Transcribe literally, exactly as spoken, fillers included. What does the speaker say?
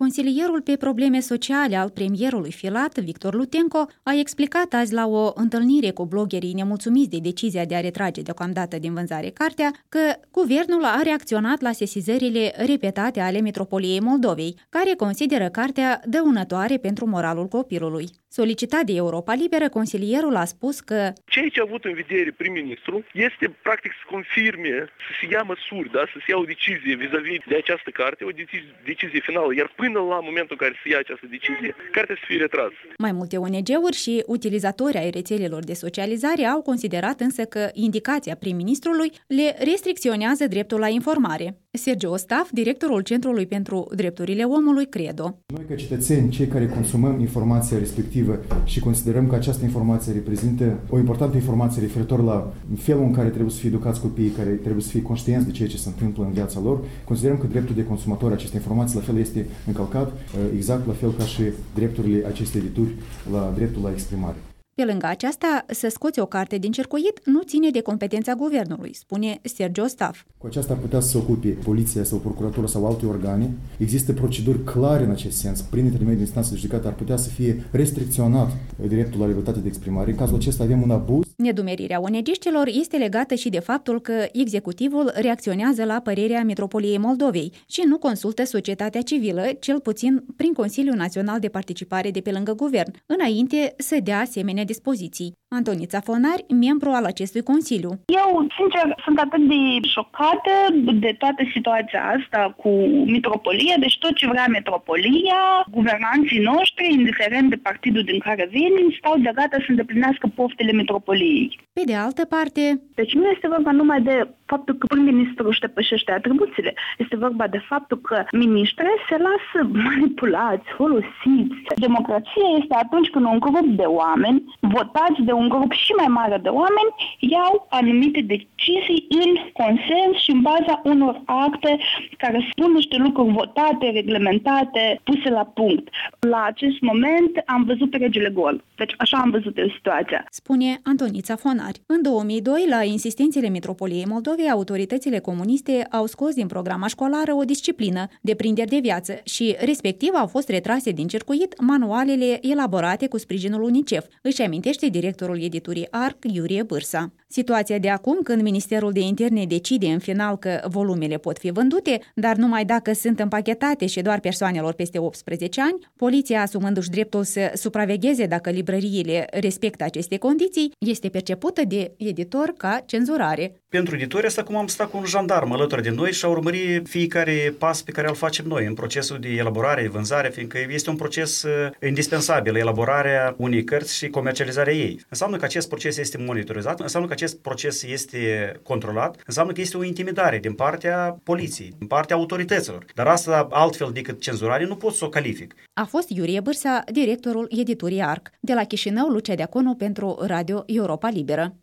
Consilierul pe probleme sociale al premierului Filat, Victor Lutenco, a explicat azi la o întâlnire cu bloggerii nemulțumiți de decizia de a retrage deocamdată din vânzare cartea că guvernul a reacționat la sesizările repetate ale Metropoliei Moldovei, care consideră cartea dăunătoare pentru moralul copilului. Solicitat de Europa Liberă, consilierul a spus că ceea ce a avut în vedere prim-ministru este practic să confirme, să se ia măsuri, da? Să se ia o decizie vis-a-vis de această carte, o decizie, decizie finală, iar până la momentul în care se ia această decizie, cartea să fie retrasă. Mai multe O N G-uri și utilizatori ai rețelelor de socializare au considerat însă că indicația prim-ministrului le restricționează dreptul la informare. Sergiu Ostaf, directorul Centrului pentru Drepturile Omului, Credo. Noi, ca cetățeni, cei care consumăm informația respectivă și considerăm că această informație reprezintă o importantă informație referitor la felul în care trebuie să fie educați copiii, care trebuie să fie conștienți de ceea ce se întâmplă în viața lor, considerăm că dreptul de consumator acestei informații la fel este încălcat, exact la fel ca și drepturile acestei edituri la dreptul la exprimare. Pe lângă aceasta, să scoți o carte din circuit nu ține de competența guvernului, spune Sergiu Ostaf. Cu aceasta ar putea să se ocupe poliția sau procuratura sau alte organe. Există proceduri clare în acest sens. Prin intermediul instanței de judecată ar putea să fie restricționat dreptul la libertate de exprimare. În cazul acesta avem un abuz. Nedumerirea O N G-știlor este legată și de faptul că executivul reacționează la părerea Metropoliei Moldovei și nu consultă societatea civilă, cel puțin prin Consiliul Național de Participare de pe lângă guvern, înainte să dea asemenea dispoziții. Antonița Fonari, membru al acestui consiliu. Eu, sincer, sunt atât de șocată de toată situația asta cu Metropolia, deci tot ce vrea Metropolia, guvernanții noștri, indiferent de partidul din care vin, stau de gata să îndeplinească poftele Metropoliei. Pe de altă parte... Deci nu este vorba numai de faptul că prim-ministrul își depășește atribuțiile. Este vorba de faptul că miniștrii se lasă manipulați, folosiți. Democrația este atunci când un grup de oameni, votați de un grup și mai mare de oameni, iau anumite decizii în consens și în baza unor acte care spun niște lucruri votate, reglementate, puse la punct. La acest moment am văzut regele gol. Deci așa am văzut eu situația. Spune Antonița Fonari. În două mii doi, la insistențele Metropoliei Moldovei, autoritățile comuniste au scos din programa școlară o disciplină, deprinderi de viață, și respectiv au fost retrase din circuit manualele elaborate cu sprijinul UNICEF, își amintește directorul editurii A R C, Iurie Bârsa. Situația de acum, când Ministerul de Interne decide în final că volumele pot fi vândute, dar numai dacă sunt împachetate și doar persoanelor peste optsprezece ani, poliția, asumându-și dreptul să supravegheze dacă librăriile respectă aceste condiții, este percepută de editor ca cenzurare. Pentru editori asta cum am stat cu un jandarm alături de noi și a urmări fiecare pas pe care îl facem noi în procesul de elaborare, de vânzare, fiindcă este un proces indispensabil, elaborarea unei cărți și comercializarea ei. Înseamnă că acest proces este monitorizat, înseamnă că acest proces este controlat, înseamnă că este o intimidare din partea poliției, din partea autorităților. Dar asta, altfel decât cenzurare, nu pot să o calific. A fost Iurie Bârsa, directorul editurii A R C. De la Chișinău, Lucia Deaconu pentru Radio Europa Liberă.